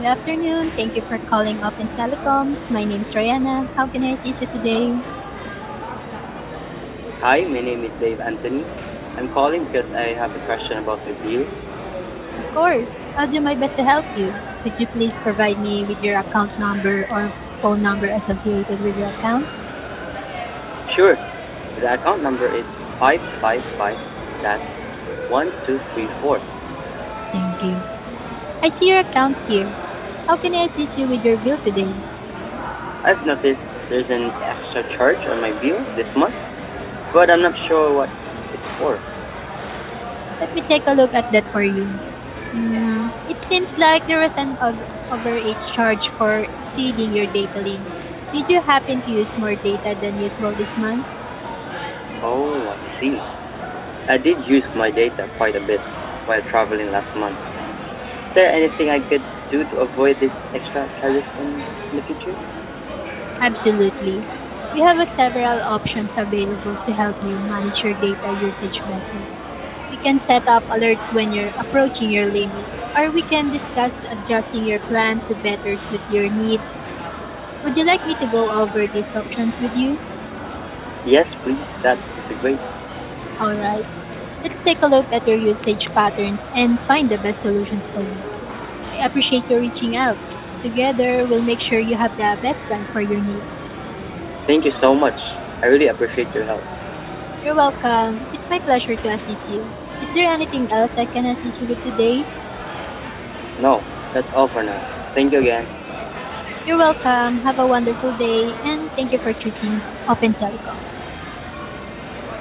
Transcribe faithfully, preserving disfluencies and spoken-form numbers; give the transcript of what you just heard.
afternoon. Thank you for calling Open Telecoms. My name is Rihanna. How can I assist you today? Hi, my name is Dave Anthony. I'm calling because I have a question about my bill. Of course, I'll do my best to help you. Could you please provide me with your account number or phone number associated with your account? Sure, the account number is five five five dash one two three four. Thank you. I see your account here. How can I assist you with your bill today? I've noticed there's an extra charge on my bill this month, but I'm not sure what it's for. Let me take a look at that for you. Hmm, it seems like there was an ov- overage charge for exceeding your data limit. Did you happen to use more data than usual this month? Oh, I see. I did use my data quite a bit while traveling last month. Is there anything I could do to avoid this extra charges in the future? Absolutely. We have a several options available to help you manage your data usage better. We can set up alerts when you're approaching your limit, or we can discuss adjusting your plan to better suit your needs. Would you like me to go over these options with you? Yes, please. That would be great. Alright. Let's take a look at your usage patterns and find the best solutions for you. I appreciate you reaching out. Together, we'll make sure you have the best plan for your needs. Thank you so much. I really appreciate your help. You're welcome. It's my pleasure to assist you. Is there anything else I can assist you with today? No, that's all for now. Thank you again. You're welcome. Have a wonderful day and thank you for choosing Open Telecom.